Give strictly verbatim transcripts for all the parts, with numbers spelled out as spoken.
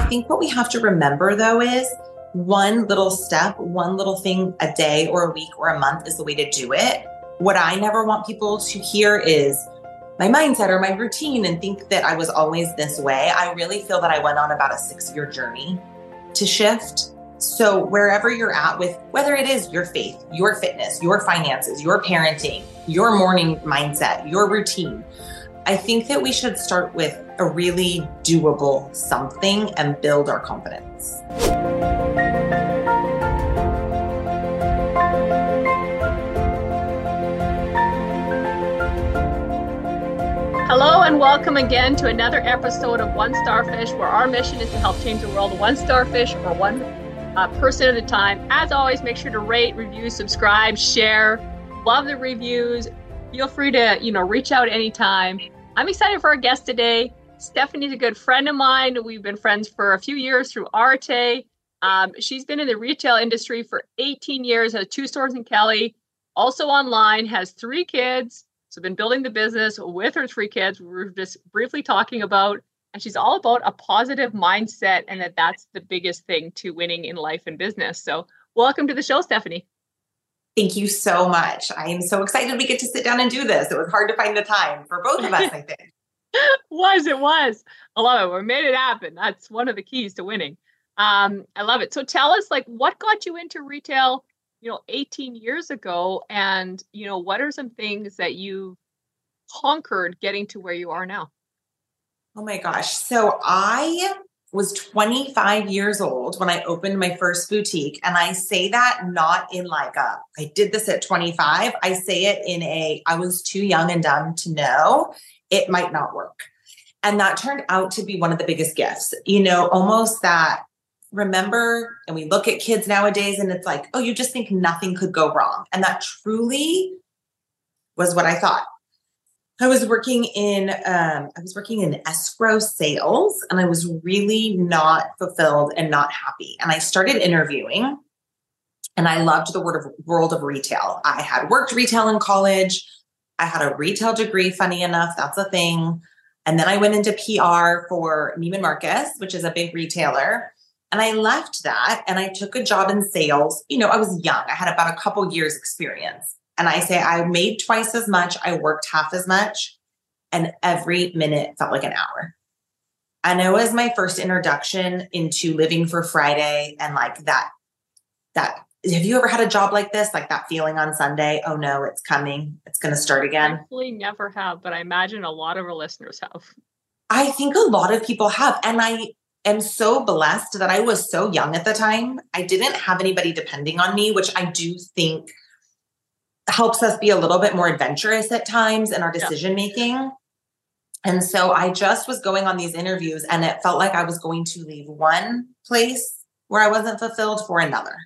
think what we have to remember though is one little step, one little thing a day or a week or a month is the way to do it. What I never want people to hear is my mindset or my routine and think that I was always this way. I really feel that I went on about a six-year journey to shift. So wherever you're at with, whether it is your faith, your fitness, your finances, your parenting, your morning mindset, your routine, I think that we should start with a really doable something and build our confidence. Hello and welcome again to another episode of One Starfish, where our mission is to help change the world one starfish or one uh, person at a time. As always, make sure to rate, review, subscribe, share. Love the reviews. Feel free to, you know, reach out anytime. I'm excited for our guest today. Stephanie's a good friend of mine. We've been friends for a few years through Arte. Um, she's been in the retail industry for eighteen years, has two stores in Kelly, also online, has three kids. So been building the business with her three kids. We were just briefly talking about, and she's all about a positive mindset and that that's the biggest thing to winning in life and business. So welcome to the show, Stephanie. Thank you so much. I am so excited we get to sit down and do this. It was hard to find the time for both of us, I think. was, it was. I love it. We made it happen. That's one of the keys to winning. Um, I love it. So tell us, like, what got you into retail, you know, eighteen years ago? And, you know, what are some things that you conquered getting to where you are now? Oh my gosh. So I was twenty-five years old when I opened my first boutique. And I say that not in like a, I did this at twenty-five. I say it in a, I was too young and dumb to know it might not work. And that turned out to be one of the biggest gifts, you know, almost that remember, and we look at kids nowadays and it's like, oh, you just think nothing could go wrong. And that truly was what I thought. I was working in, um, I was working in escrow sales and I was really not fulfilled and not happy. And I started interviewing and I loved the word of, world of retail. I had worked retail in college. I had a retail degree, funny enough, that's a thing. And then I went into P R for Neiman Marcus, which is a big retailer. And I left that and I took a job in sales. You know, I was young. I had about a couple years experience. And I say I made twice as much. I worked half as much. And every minute felt like an hour. And it was my first introduction into living for Friday. And like that, that, have you ever had a job like this? Like that feeling on Sunday, oh no, it's coming. It's going to start again. Actually never have, but I imagine a lot of our listeners have. I think a lot of people have. And I am so blessed that I was so young at the time. I didn't have anybody depending on me, which I do think helps us be a little bit more adventurous at times in our decision making. Yeah. And so I just was going on these interviews and it felt like I was going to leave one place where I wasn't fulfilled for another.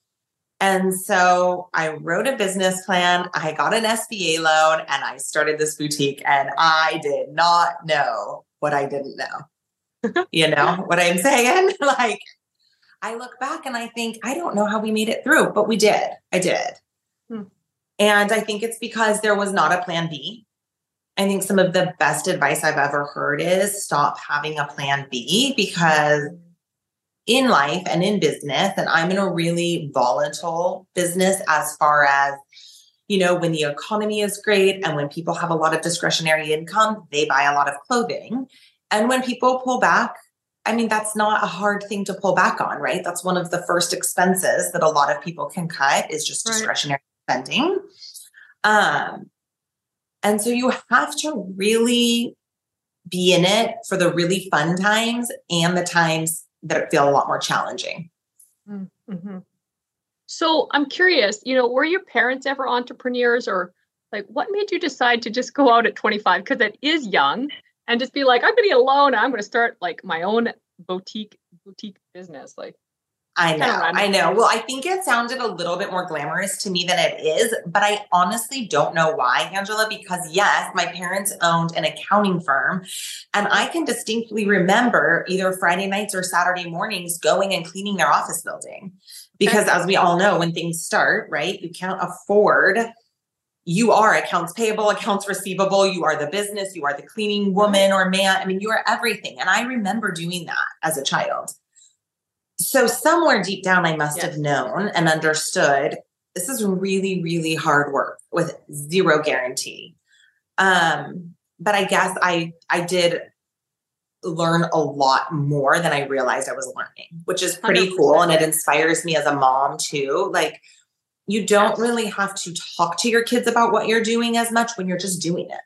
And so I wrote a business plan. I got an S B A loan and I started this boutique and I did not know what I didn't know. You know what I'm saying? Like, I look back and I think, I don't know how we made it through, but we did. I did. Hmm. And I think it's because there was not a plan B. I think some of the best advice I've ever heard is stop having a plan B, because in life and in business, and I'm in a really volatile business as far as, you know, when the economy is great and when people have a lot of discretionary income, they buy a lot of clothing. And when people pull back, I mean, that's not a hard thing to pull back on, right? That's one of the first expenses that a lot of people can cut is just discretionary right. spending. Um, and so you have to really be in it for the really fun times and the times that feel a lot more challenging. Mm-hmm. So I'm curious, you know, were your parents ever entrepreneurs, or like what made you decide to just go out at twenty-five? Because that is young. And just be like, I'm going to get a loan. I'm going to start like my own boutique boutique business. Like, I know, I know. Well, I think it sounded a little bit more glamorous to me than it is, but I honestly don't know why, Angela, because yes, my parents owned an accounting firm and I can distinctly remember either Friday nights or Saturday mornings going and cleaning their office building because as we all know, when things start, right, you can't afford you are accounts payable, accounts receivable, you are the business, you are the cleaning woman or man. I mean, you are everything. And I remember doing that as a child. So somewhere deep down, I must yes. have known and understood this is really, really hard work with zero guarantee. Um, but I guess I, I did learn a lot more than I realized I was learning, which is pretty one hundred percent cool. And it inspires me as a mom too. Like, you don't really have to talk to your kids about what you're doing as much when you're just doing it.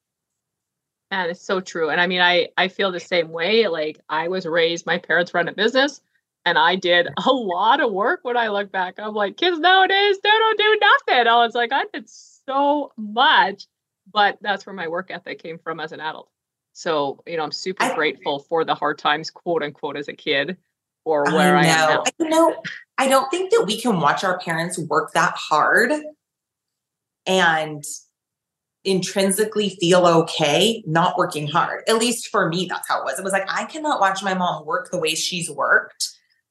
And it's so true. And I mean, I, I feel the same way. Like, I was raised, my parents run a business, and I did a lot of work when I look back. I'm like, kids nowadays, they don't do nothing. I was like, I did so much, but that's where my work ethic came from as an adult. So, you know, I'm super I, grateful for the hard times, quote unquote, as a kid, or where I, I am now. I know. I don't think that we can watch our parents work that hard and intrinsically feel okay not working hard. At least for me, that's how it was. It was like, I cannot watch my mom work the way she's worked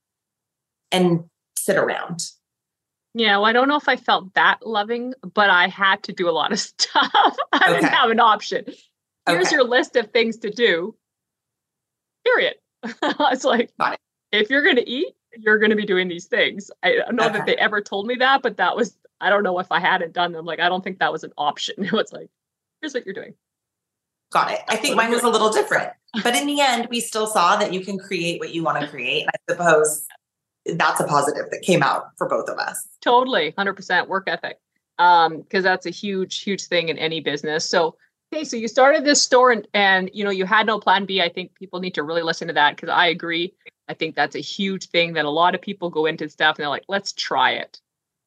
and sit around. Yeah, well, I don't know if I felt that loving, but I had to do a lot of stuff. I okay. didn't have an option. Here's okay. your list of things to do, period. It's like, it. if you're going to eat, you're going to be doing these things. I don't know okay. that they ever told me that, but that was, I don't know if I hadn't done them. Like, I don't think that was an option. It was like, here's what you're doing. Got it. I think mine was a little different, but in the end, we still saw that you can create what you want to create. And I suppose that's a positive that came out for both of us. Totally. one hundred percent work ethic. Um, cause that's a huge, huge thing in any business. So, okay, so you started this store and, and, you know, you had no plan B. I think people need to really listen to that, because I agree. I think that's a huge thing that a lot of people go into stuff and they're like, let's try it.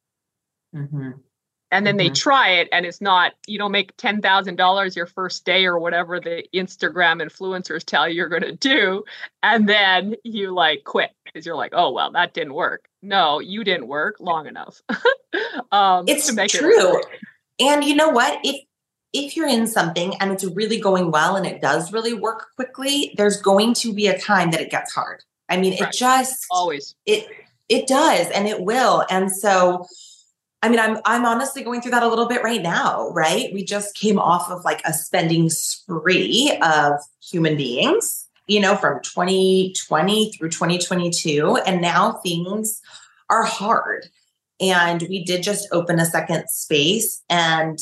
Mm-hmm. And then mm-hmm. they try it and it's not, you don't make ten thousand dollars your first day or whatever the Instagram influencers tell you you're going to do. And then you like quit because you're like, oh, well, that didn't work. No, you didn't work long enough. um, it's to make true. It and you know what? If, if you're in something and it's really going well and it does really work quickly, there's going to be a time that it gets hard. I mean, it right. just always, it, it does, and it will. And so, I mean, I'm, I'm honestly going through that a little bit right now, right? We just came off of like a spending spree of human beings, you know, from twenty twenty through twenty twenty-two. And now things are hard. And we did just open a second space. And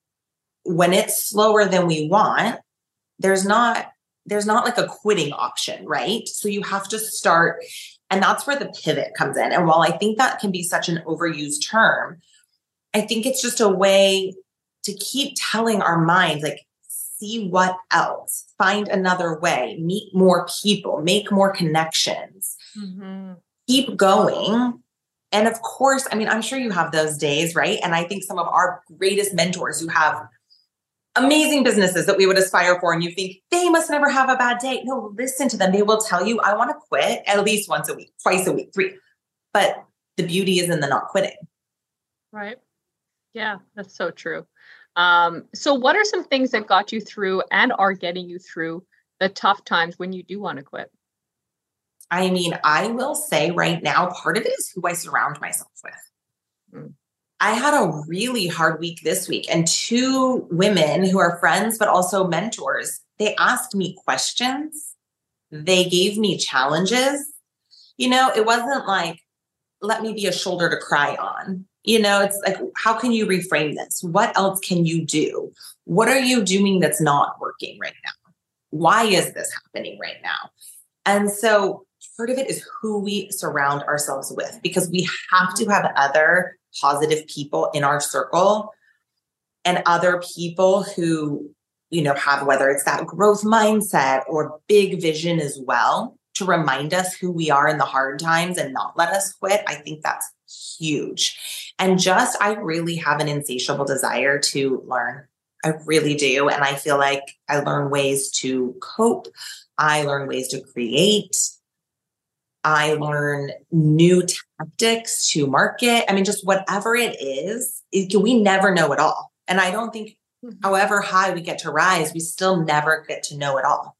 when it's slower than we want, there's not, there's not like a quitting option, right? So you have to start, and that's where the pivot comes in. And while I think that can be such an overused term, I think it's just a way to keep telling our minds, like, see what else, find another way, meet more people, make more connections, mm-hmm. keep going. And of course, I mean, I'm sure you have those days, right? And I think some of our greatest mentors who have amazing businesses that we would aspire for, and you think they must never have a bad day. No, listen to them. They will tell you, I want to quit at least once a week, twice a week, three. But the beauty is in the not quitting. Right. Yeah, that's so true. Um, so what are some things that got you through and are getting you through the tough times when you do want to quit? I mean, I will say right now, part of it is who I surround myself with. Mm. I had a really hard week this week, and two women who are friends, but also mentors, they asked me questions. They gave me challenges. You know, it wasn't like, let me be a shoulder to cry on. You know, it's like, how can you reframe this? What else can you do? What are you doing that's not working right now? Why is this happening right now? And so part of it is who we surround ourselves with, because we have to have other positive people in our circle and other people who, you know, have, whether it's that growth mindset or big vision as well, to remind us who we are in the hard times and not let us quit. I think that's huge. And just, I really have an insatiable desire to learn. I really do. And I feel like I learn ways to cope. I learn ways to create. I learn new tactics to market. I mean, just whatever it is, it, we never know it all. And I don't think however high we get to rise, we still never get to know it all.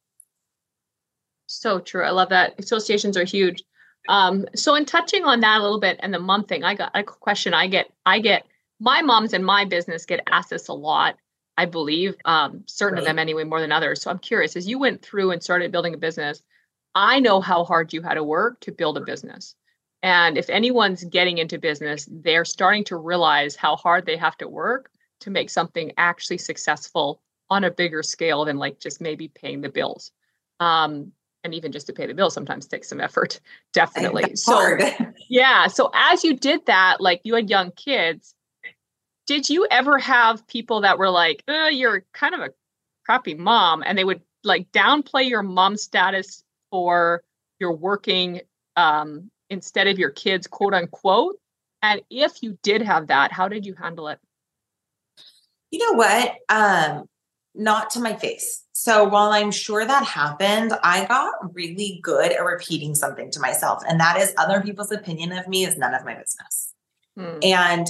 So true. I love that. Associations are huge. Um, so in touching on that a little bit and the mom thing, I got a question I get, I get my moms in my business get asked this a lot, I believe, um, certain right. of them anyway, more than others. So I'm curious, as you went through and started building a business, I know how hard you had to work to build a business. And if anyone's getting into business, they're starting to realize how hard they have to work to make something actually successful on a bigger scale than like just maybe paying the bills. Um, and even just to pay the bills sometimes takes some effort, definitely. That's so hard. yeah. So as you did that, like you had young kids, did you ever have people that were like, oh, you're kind of a crappy mom, and they would like downplay your mom status for your working um, instead of your kids, quote unquote? And if you did have that, how did you handle it? You know what? Um, not to my face. So while I'm sure that happened, I got really good at repeating something to myself. And that is other people's opinion of me is none of my business. Hmm. And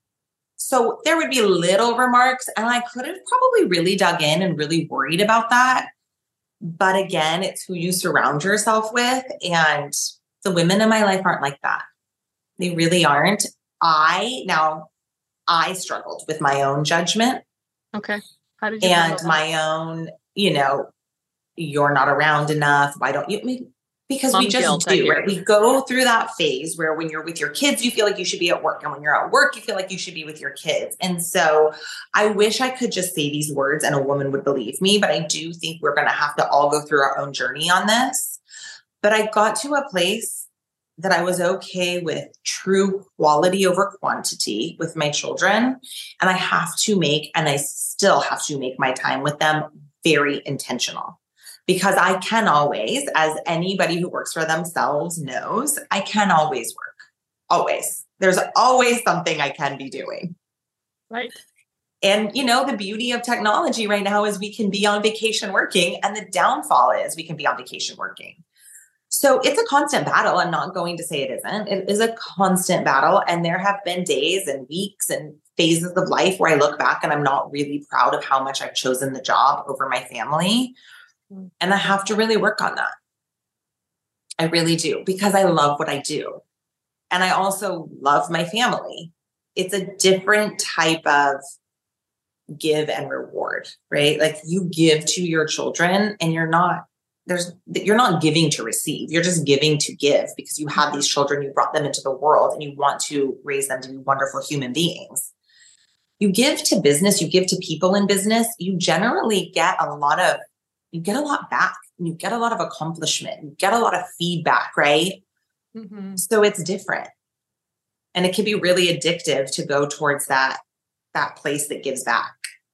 so there would be little remarks, and I could have probably really dug in and really worried about that. But again, it's who you surround yourself with. And the women in my life aren't like that. They really aren't. I, now I struggled with my own judgment. Okay. How did you and my own, you know, you're not around enough. Why don't you? I mean, because Mom we just guilt, do, right? We go through that phase where when you're with your kids, you feel like you should be at work. And when you're at work, you feel like you should be with your kids. And so I wish I could just say these words and a woman would believe me, but I do think we're going to have to all go through our own journey on this. But I got to a place that I was okay with true quality over quantity with my children. And I have to make, and I still have to make my time with them very intentional. Because I can always, as anybody who works for themselves knows, I can always work. Always. There's always something I can be doing. Right. And, you know, the beauty of technology right now is we can be on vacation working, and the downfall is we can be on vacation working. So it's a constant battle. I'm not going to say it isn't. It is a constant battle. And there have been days and weeks and phases of life where I look back and I'm not really proud of how much I've chosen the job over my family. And I have to really work on that. I really do, because I love what I do. And I also love my family. It's a different type of give and reward, right? Like you give to your children and you're not, there's, you're not giving to receive. You're just giving to give because you have these children, you brought them into the world and you want to raise them to be wonderful human beings. You give to business, you give to people in business, you generally get a lot of you get a lot back. You get a lot of accomplishment. You get a lot of feedback, right? Mm-hmm. So it's different. And it can be really addictive to go towards that, that place that gives back.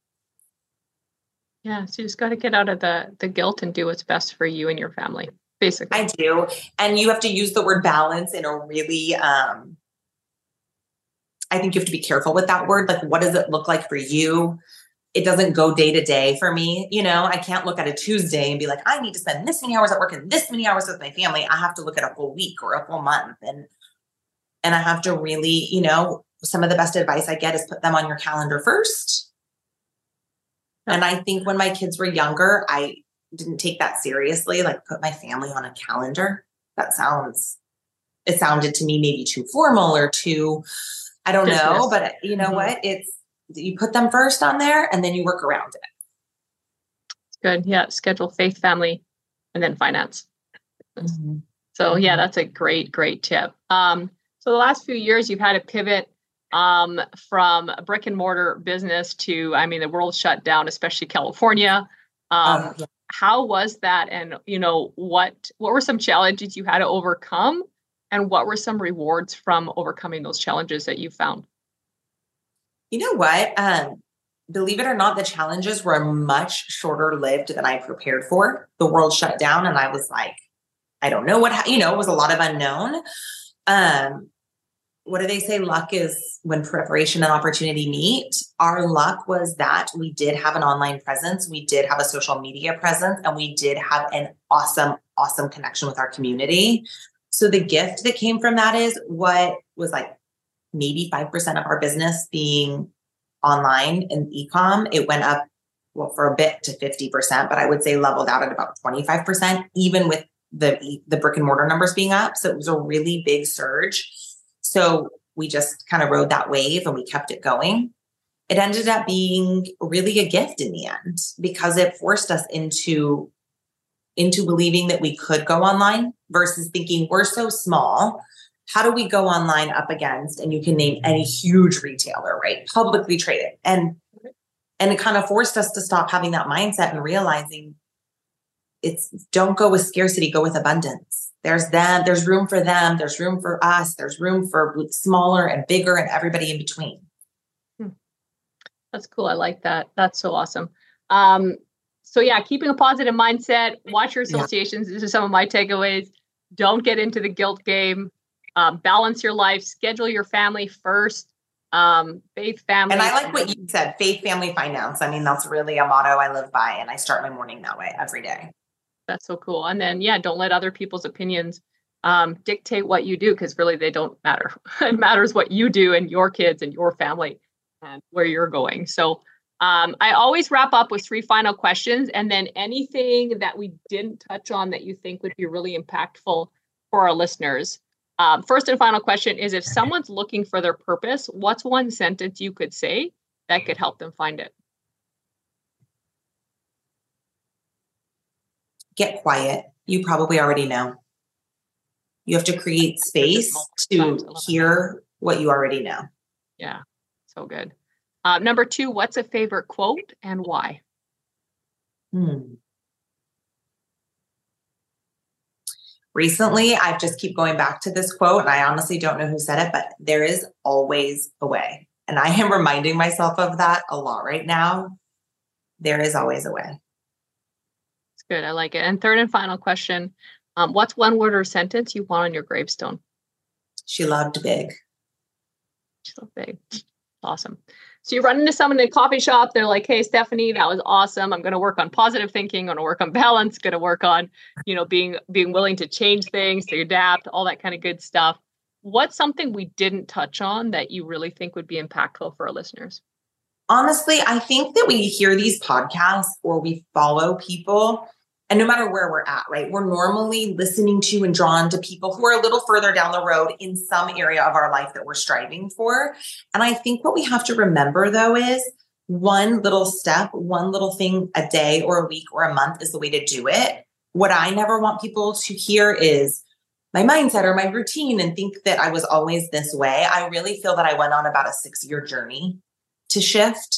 Yeah. So you just got to get out of the, the guilt and do what's best for you and your family, basically. I do. And you have to use the word balance in a really, um, I think you have to be careful with that word. Like, what does it look like for you? It doesn't go day to day for me. You know, I can't look at a Tuesday and be like, I need to spend this many hours at work and this many hours with my family. I have to look at a full week or a full month. And, and I have to really, you know, some of the best advice I get is put them on your calendar first. And I think when my kids were younger, I didn't take that seriously. Like put my family on a calendar. That sounds, it sounded to me maybe too formal or too, I don't Business. know, but you know mm-hmm. what? It's, you put them first on there and then you work around it. Good. Yeah. Schedule, faith, family, and then finance. Mm-hmm. So yeah, that's a great, great tip. Um, so the last few years you've had to pivot um, from a brick and mortar business to, I mean, the world shut down, especially California. Um, uh, yeah. How was that? And, you know, what, what were some challenges you had to overcome? And what were some rewards from overcoming those challenges that you found? You know what? Um, believe it or not, the challenges were much shorter lived than I prepared for. The world shut down and I was like, I don't know what, ha-, you know, it was a lot of unknown. Um, what do they say? Luck is when preparation and opportunity meet. Our luck was that we did have an online presence. We did have a social media presence and we did have an awesome, awesome connection with our community. So the gift that came from that is what was like, maybe five percent of our business being online and e-com. It went up, well, for a bit to fifty percent, but I would say leveled out at about twenty-five percent, even with the, the brick and mortar numbers being up. So it was a really big surge. So we just kind of rode that wave and we kept it going. It ended up being really a gift in the end because it forced us into, into believing that we could go online versus thinking we're so small. How do we go online up against, and you can name any huge retailer, right? Publicly traded. And, and it kind of forced us to stop having that mindset and realizing it's don't go with scarcity, go with abundance. There's them, there's room for them. There's room for us. There's room for smaller and bigger and everybody in between. Hmm. That's cool. I like that. That's so awesome. Um, so yeah, keeping a positive mindset, watch your associations. Yeah. These are some of my takeaways. Don't get into the guilt game. Um, balance your life, schedule your family first, um, faith, family. And I like what you said, faith, family, finance. I mean, that's really a motto I live by, and I start my morning that way every day. That's so cool. And then, yeah, don't let other people's opinions um, dictate what you do, because really they don't matter. It matters what you do and your kids and your family and where you're going. So um, I always wrap up with three final questions, and then anything that we didn't touch on that you think would be really impactful for our listeners. Um, first and final question is, if someone's looking for their purpose, what's one sentence you could say that could help them find it? Get quiet. You probably already know. You have to create space to hear what you already know. Yeah, so good. Uh, number two, what's a favorite quote and why? Hmm. Recently, I just keep going back to this quote, and I honestly don't know who said it, but there is always a way. And I am reminding myself of that a lot right now. There is always a way. It's good. I like it. And third and final question, um, what's one word or sentence you want on your gravestone? She loved big. She loved big. Awesome. So you run into someone in a coffee shop. They're like, hey, Stephanie, that was awesome. I'm going to work on positive thinking. I'm going to work on balance, going to work on, you know, being, being willing to change things, to adapt, all that kind of good stuff. What's something we didn't touch on that you really think would be impactful for our listeners? Honestly, I think that we hear these podcasts or we follow people, and no matter where we're at, right, we're normally listening to and drawn to people who are a little further down the road in some area of our life that we're striving for. And I think what we have to remember, though, is one little step, one little thing a day or a week or a month is the way to do it. What I never want people to hear is my mindset or my routine and think that I was always this way. I really feel that I went on about a six-year journey to shift.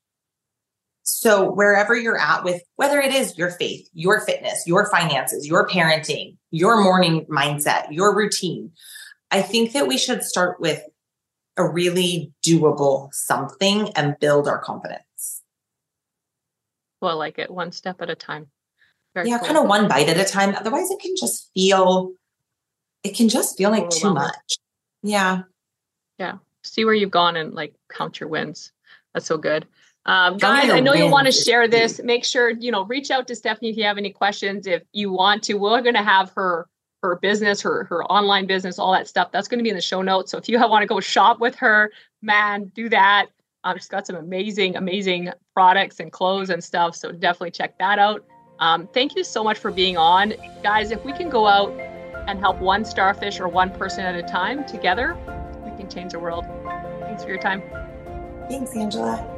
So wherever you're at with, whether it is your faith, your fitness, your finances, your parenting, your morning mindset, your routine, I think that we should start with a really doable something and build our confidence. Well, I like it. One step at a time. Very yeah, cool. Kind of one bite at a time. Otherwise it can just feel, it can just feel like too much. Yeah. Yeah. See where you've gone and like count your wins. That's so good. Um, guys, I know you'll want to share this. Make sure, you know, reach out to Stephanie if you have any questions. If you want to, we're going to have her, her business, her, her online business, all that stuff. That's going to be in the show notes. So if you want to go shop with her, man, do that. Um, she's got some amazing, amazing products and clothes and stuff. So definitely check that out. Um, thank you so much for being on. Guys, if we can go out and help one starfish or one person at a time together, we can change the world. Thanks for your time. Thanks, Angela.